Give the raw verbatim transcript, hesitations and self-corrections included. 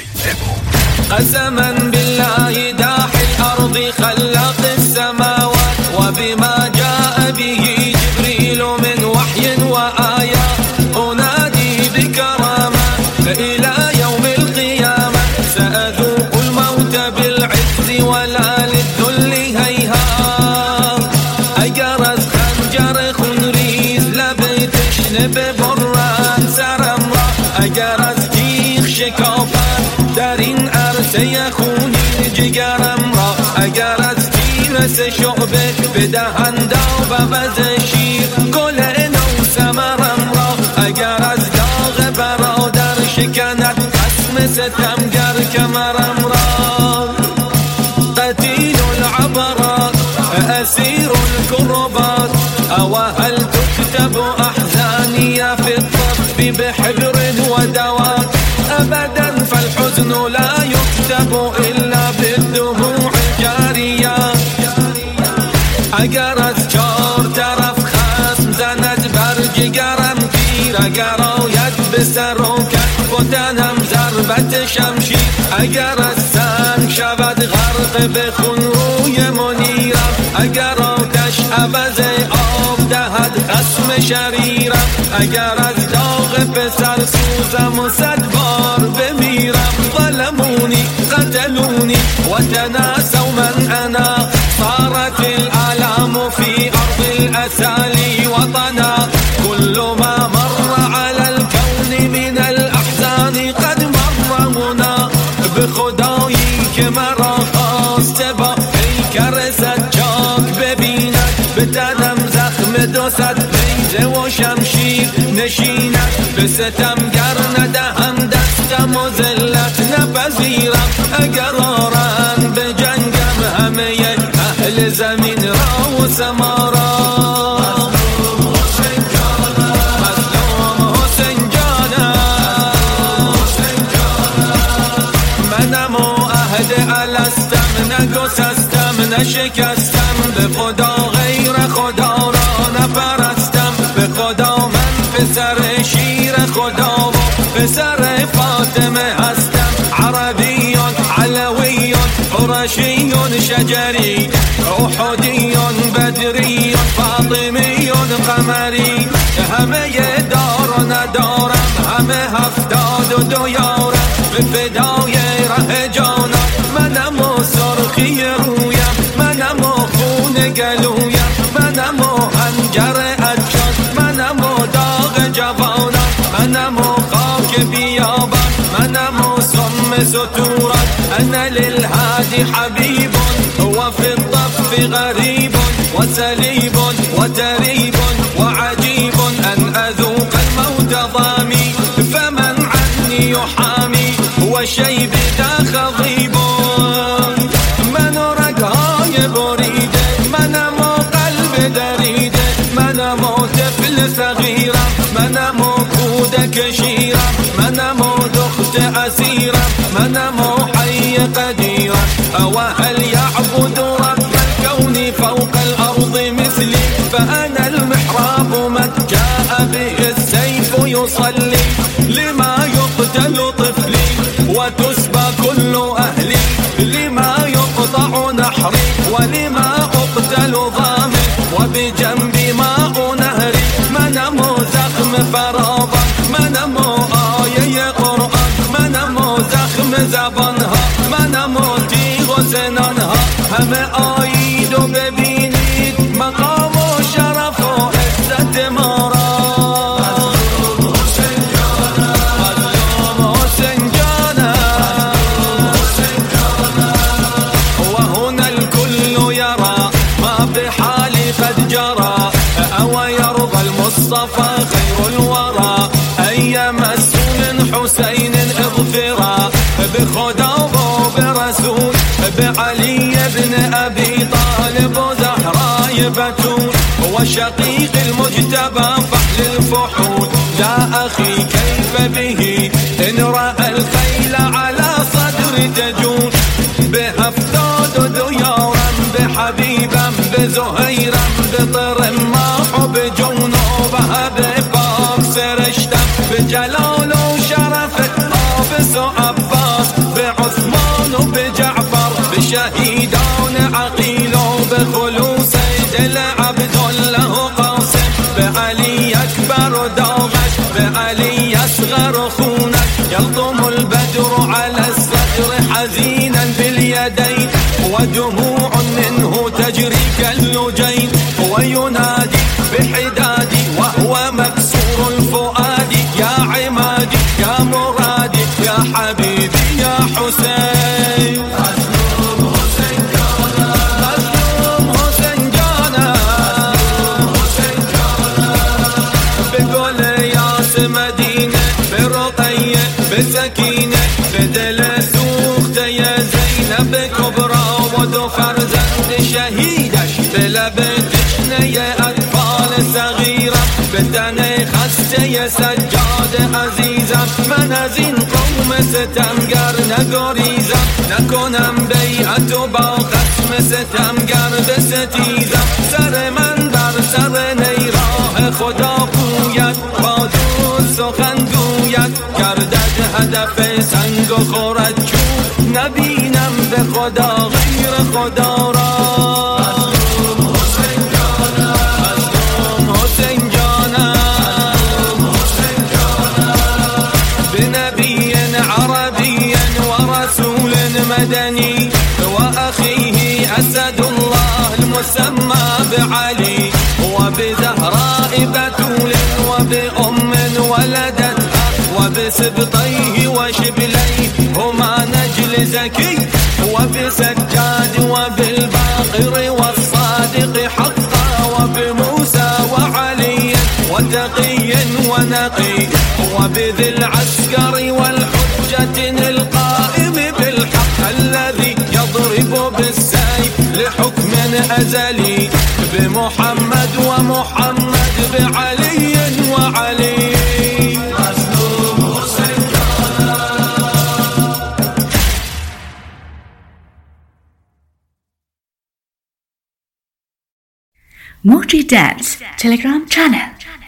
قسما بالله داحي الأرض خلاق السماوات وبما جاء به جبريل من وحي وآيات أنادي بكرامة إلى يوم القيامة سأذوق الموت بالعز ولا للذل هيهات أجرز خنجر خنريز لبتش نببران سرمرا أجرز تيخ شكافات درین عرصه خونی جگرم را اگر از تیرس شعبه بدهند و وز شیر گل نو ثمرم را اگر از داغ برادر شکند خصم ستمگر کمرم را قتیل العبرات اسیر الكربات او هل تكتب احزاني في الطف بحبر ودوات ابدا فالحزن لا يكتب إلا بالدموع الجارية اگر از چار طرف خصم زند بر جگرم تیر اگر آید به سر و کف و تنم ضربت شمشیر اگر از سنگ شود غرق به خون روی منیرم اگر آتش عوض آب دهد خصم شریرم اگر از داغ پسر سوزم و صد بار بمیرم ظلموني قتلوني وتناسوا من أنا صارت الآلام في أرض الأسالي وطنا كل ما مر على الكون من الأحزان قد مر هنا بخدایی که مرا خواست با پیکر سجاک ببیند به تنم زخم دو صد نیزه و شمشیر نشیند به ستمگر ندهم دستم و ذلت نپذیرم اگر آرند به جنگم همه اهل زمین را و سما را مظلوم حسین جانم منم و عهد الستم نگسستم نشکستم به خدا غیر خدا را نپرستم به خدا من پسر شیر خدا و پسر فاطمه هستم عربیون علویون قرشیون شجری احدیون بدریون فاطمیون قمری همه دار و ندارم همه هفتاد و دو یارم به فدای ره جانم منم و سرخی رویم منم و خون گلویم منم و حنجر اجان منم و داغ جوانم منم و خاک بیابان منم و سم ستوران انا للهادي حبيب وفي الطف غريب وسليب وتريب وعجيب أن أذوق الموت ضامي فمن عني يحامي وشيب ذا خضيب من رقهاي بريد منم قلب دريد منم طفل صغير منم كودك شير منم دخت أسير منم حي قدير وهل يعبد رب الكون فوق الأرض مثلي فأنا المحراب من جاء به السيف يصلي لما يقتل طفلي وتسبى كل أهلي لما يقطع نحري ولما أقتل ضامي وبجنبي ماء نهري منم زخم فرابا منم آية قرآن منم زخم زبانها منم تیغ و سنانها همه آیید و ببینید مقام و شرف و عزت ما را مظلوم حسین جانم مظلوم حسین جانم و هنا الكل يرى ما بحالي قد جرى او يرضى المصطفى خير الورى اي مسؤول حسين اغفرا بخدا و برسول بعلي بن أبي طالب وزهراء بتول وشقيق المجتبى فحل الفحول يا أخي كيف به إن رأى الخيل على صدر تجول بهفتاد ديارا بحبيبا بزهيرا بطرماح بجنوبها بفاق سرشتا بجلال وشرف آبس وعباس شهیدان عقیل و به خلوص دل عبدالله و قاسم، به علی اکبر و داغش، به علی اصغر و خونش. يلطم البدر على الصدر حزينا باليدين، ودموع منه تجري كاللجين، وينادي بحدادي وهو مكسور الفؤاد، يا عمادي يا مرادي يا حبيبي يا حسين. مظلوم حسين جانا، مظلوم حسين جانا، حسين جانا. بقول ياس مدينة برقية بسكينة، بدل سوخت يا زينب كبرى ودو فرزند شهيدش، بلبتش نية أطفال صغيرة، بدن خسته يا سجاد عزيزم. من از این قوم ستمگر نگریزم، نکنم بیعت و با خصم ستمگر بستیزم. سر من بر سر نیراه خدا پوید، با دوست سخن گوید، گردد هدف سنگ و خورد چوب، نبینم به خدا غیر خدا را. مظلوم حسین جانا، مظلوم حسین جانا، حسین جانا. بنبي عربي ورسول مدني، وأخيه أسد الله المسمى بعلي، وبزهراء بتول وبأم ولدتها، وبسبطيه وشبليه هما نجل زكي، وبسجاد وبالباقر والصادق حقا، وبموسى وعلي وتقي ونقي، وبذي العسكر والحجة القائم بالحق، الذي يضرب بالسيف لحكم أزلي، بمحمد ومحمد بعلي وعلي. مظلوم حسين جانا. Moji Dance Telegram channel.